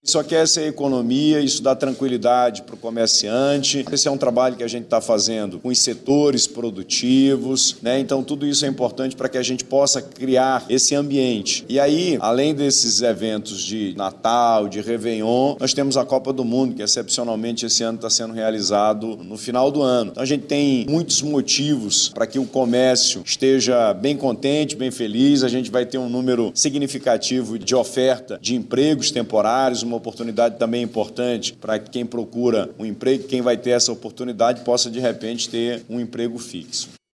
Isso aquece a economia, isso dá tranquilidade para o comerciante. Esse é um trabalho que a gente está fazendo com os setores produtivos, né? Então tudo isso é importante para que a gente possa criar esse ambiente. E aí, além desses eventos de Natal, de Réveillon, nós temos a Copa do Mundo, que excepcionalmente esse ano está sendo realizado no final do ano. Então a gente tem muitos motivos para que o comércio esteja bem contente, bem feliz. A gente vai ter um número significativo de oferta de empregos temporários, uma oportunidade também importante para quem procura um emprego, quem vai ter essa oportunidade possa de repente ter um emprego fixo.